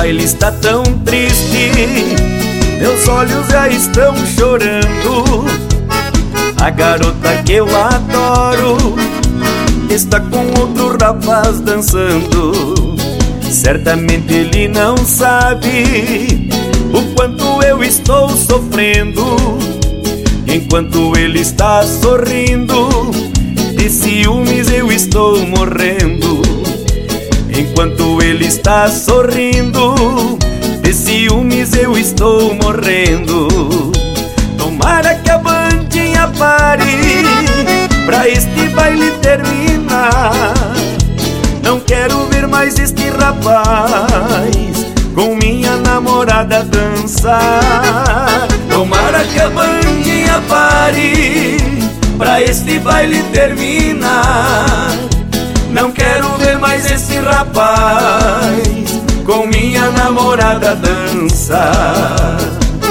baile está tão triste, meus olhos já estão chorando. A garota que eu adoro está com outro rapaz dançando. Certamente ele não sabe o quanto eu estou sofrendo. Enquanto ele está sorrindo, de ciúmes eu estou morrendo. Enquanto ele está sorrindo, de ciúmes eu estou morrendo. Tomara que a bandinha pare pra este baile terminar. Não quero ver mais este rapaz com minha namorada dançar. Tomara que a bandinha pare pra este baile terminar. Não quero ver mais esse rapaz com minha namorada dançar.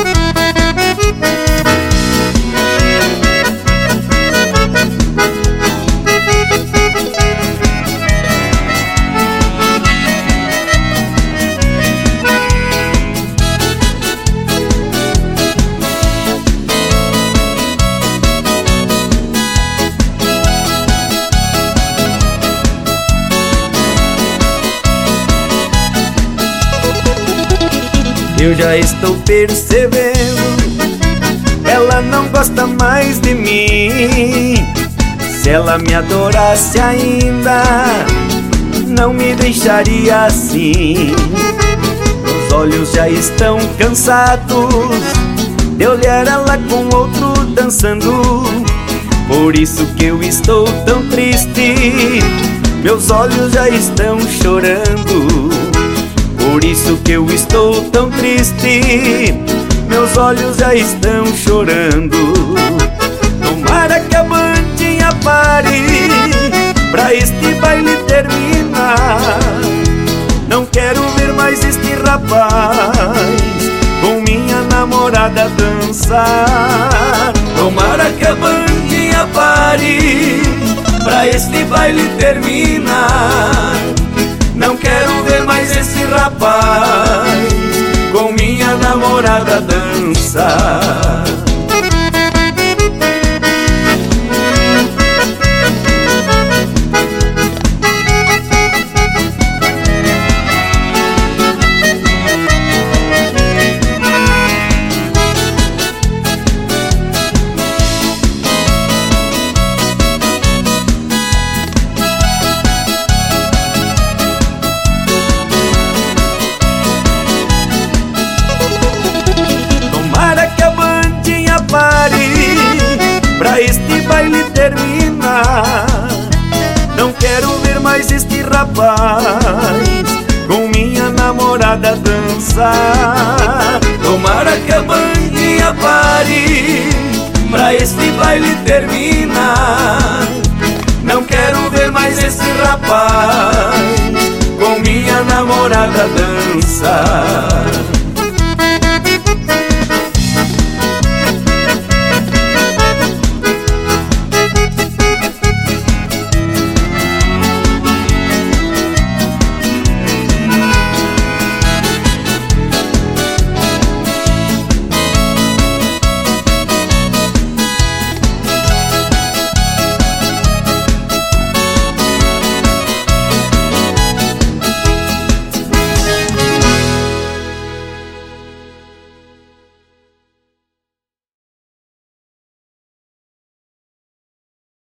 Eu já estou percebendo, ela não gosta mais de mim. Se ela me adorasse ainda, não me deixaria assim. Os olhos já estão cansados de olhar ela com outro dançando. Por isso que eu estou tão triste, meus olhos já estão chorando. Por isso que eu estou tão triste, meus olhos já estão chorando. Tomara que a bandinha pare pra este baile terminar. Não quero ver mais este rapaz com minha namorada dançar. Tomara que a bandinha pare pra este baile terminar. Não quero ver mais esse rapaz com minha namorada dançar. Pra este baile terminar. Não quero ver mais este rapaz com minha namorada dançar. Tomara que a bandinha pare pra este baile terminar. Não quero ver mais esse rapaz com minha namorada dançar.